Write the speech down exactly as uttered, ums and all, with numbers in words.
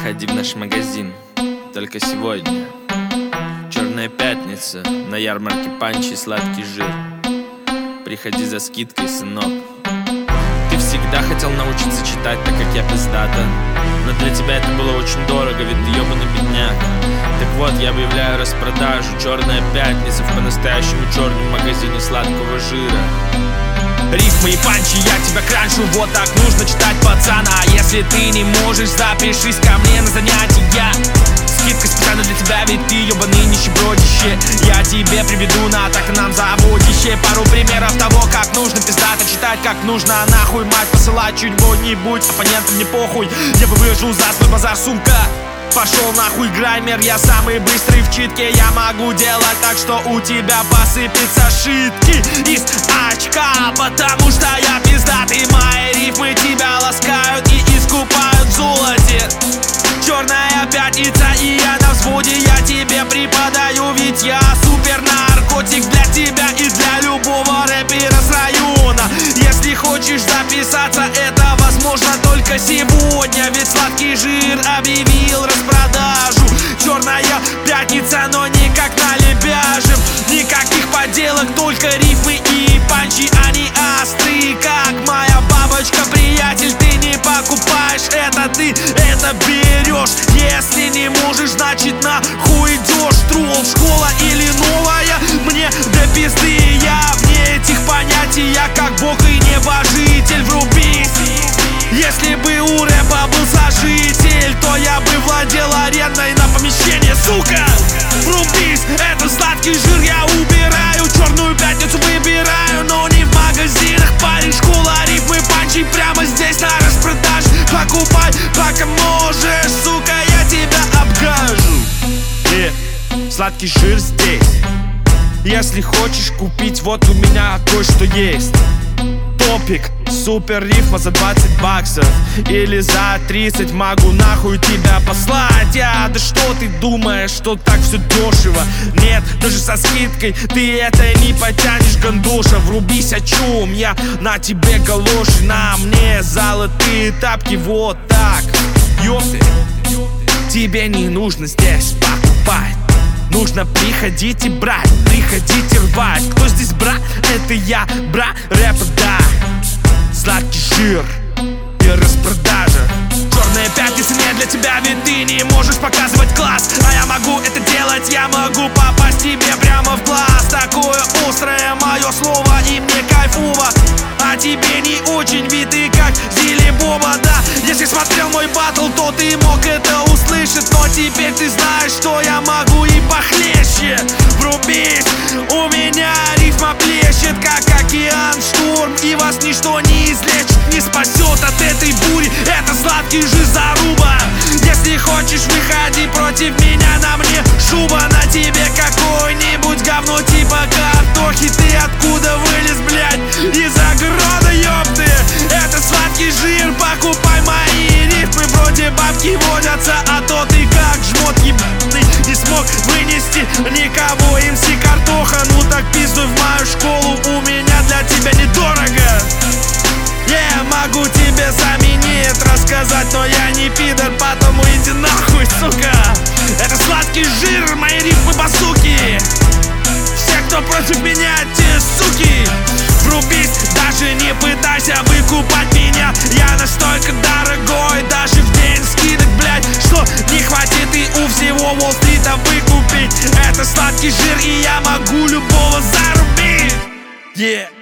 Приходи в наш магазин только сегодня. Черная пятница, на ярмарке панчи сладкий жир. Приходи за скидкой, сынок. Ты всегда хотел научиться читать, так как я пиздата, но для тебя это было очень дорого, ведь ты ёбаный бедняк. Так вот, я объявляю распродажу. Черная пятница в по-настоящему черном магазине сладкого жира. Рифмы и панчи, я тебя кранчу, вот так нужно читать, пацан. А если ты не можешь, запишись ко мне на занятия. Скидка специально для тебя, ведь ты ёбаный нищебродище. Я тебе приведу на так нам заводище пару примеров того, как нужно пиздато читать, как нужно нахуй мать посылать чуть-нибудь. Оппонентам не похуй, я вывожу за свой базар, сумка. Пошел нахуй граймер, я самый быстрый в читке. Я могу делать так, что у тебя посыпятся шитки из очка, потому что я пиздатый. Мои рифмы тебя ласкают и искупают в золоте. Черная пятница, и я на взводе, я тебе преподаю, ведь я супер наркотик для тебя и для любого рэпера с района. Если хочешь записаться, это возможно только сегодня, ведь сладкий жир объявил распродажу. Черная пятница, но никак на лебяжем. Никаких подделок, только рифмы и панчи, они острые, как моя бабочка. Приятель, ты не покупаешь это, ты это берешь. Если не можешь, значит нахуй идешь. Тролл, школа или новая, мне до пизды. Я вне этих понятий, я как бог и небожитель. Врубись. Если бы у рэпа был сожитель, то я бы владел арендой на помещение, сука. Врубись, это сладкий жир, я убираю. Черную пятницу выбираю, но не в магазинах. Парень, школа, рифмы, панчи прямо здесь на распродаже. Покупай, пока можешь, сука, я тебя обгажу. Yeah. Сладкий жир здесь. Если хочешь купить, вот у меня кое-что есть. Топик, супер рифма за двадцать баксов или за тридцать могу нахуй тебя послать. Я, да что ты думаешь, что так все дешево? Нет, даже со скидкой ты это не потянешь, гандоша. Врубись, о чем я на тебе галоши, на мне золотые тапки, вот так. Ёпты, тебе не нужно здесь покупать. Нужно приходить и брать, приходить и рвать. Кто здесь бра? Это я, бра, рэпа, да. Сладкий жир и распродажа. Черная пятница не для тебя, ведь ты не можешь показывать класс. А я могу это делать, я могу попасть тебе прямо в глаз. Такое острое мое слово, и мне кайфово. А тебе не очень, ведь ты как Зили Боба, да. Если смотрел мой батл, то ты мог это услышать. Но теперь ты знаешь, что я могу и похлеще. Врубись, у меня рифма плещет, как океан шторм, и вас ничто не излечит, не спасет от этой бури. Это сладкий жир, заруба. Если хочешь, выходи против меня, на мне шуба. На тебе какое-нибудь говно типа картохи. Ты откуда вылез, блядь? Из огорода, ёпты. Это сладкий жир, покупай мои рифмы. Вроде бабки водятся, а то ты как жмот ебаный. Не смог вынести никого, эм си Картоха. Ну так пиздуй в мою школу, у меня для тебя недорого. Я могу тебе заменить, рассказать, но я не пидор, потому иди нахуй, сука. Это сладкий жир, мои рифмы базуки. Все, кто против меня, те суки. Врубись, даже не пытайся выкупать меня. Я настолько дорогой, даже в день скидок, блядь, что не хватит и у всего Уолл-стрита выкупить. Это сладкий жир, и я могу любого зарубить. Yeah.